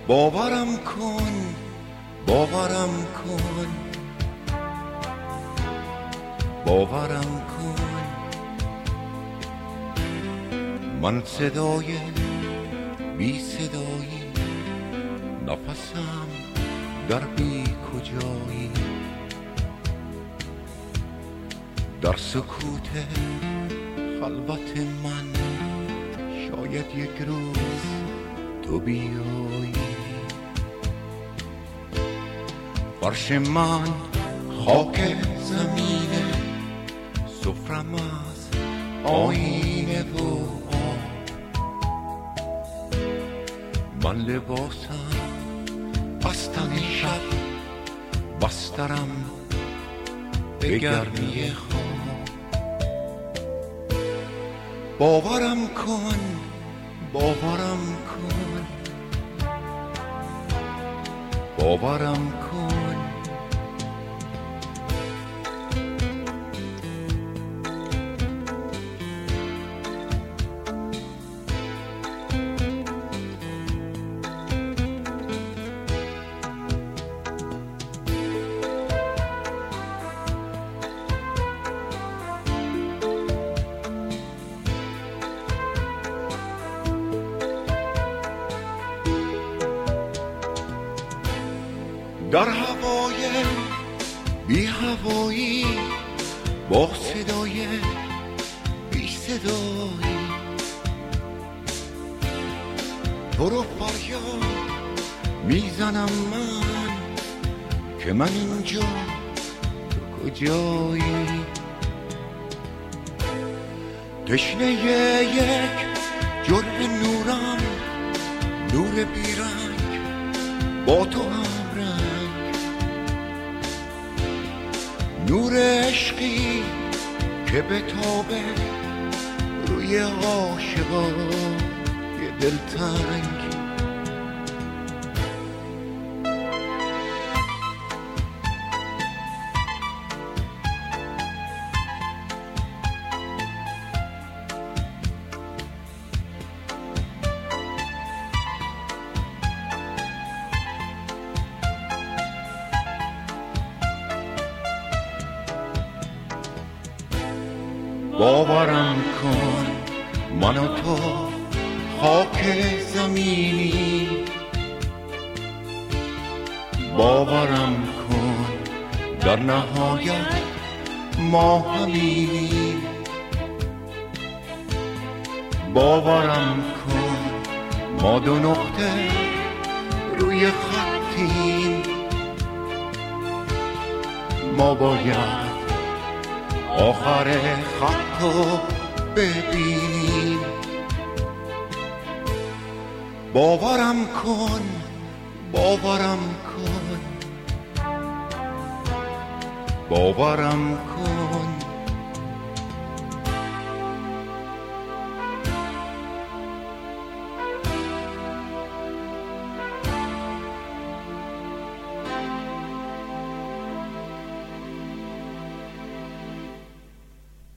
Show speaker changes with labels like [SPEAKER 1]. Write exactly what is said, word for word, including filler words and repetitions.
[SPEAKER 1] باورم کن باورم کن باورم کن من صدای بی صدایی نفسم در بی کجایی در سکوت خلوت من شاید یک روز تو بیایی فرش من خاک زمینه سفرم از آینه و آب من لباسم بستن شب بسترم به گرمی خواب باورم کن باورم کن باورم کن در هوای بی هوایی با صدای بی صدایی تو رو فریاد میزنم من که من اینجا تو کجایی تشنه یک جرعه نورم نور بیرنگ با تو هم نور عشقی که بتابه روی عاشقای دلتنگ باورم کن من و تو خاک زمینی باورم کن در نهایت ما همینی باورم کن ما دو نقطه روی خطیم ما باید آخر خطو ببینیم باورم کن باورم کن باورم کن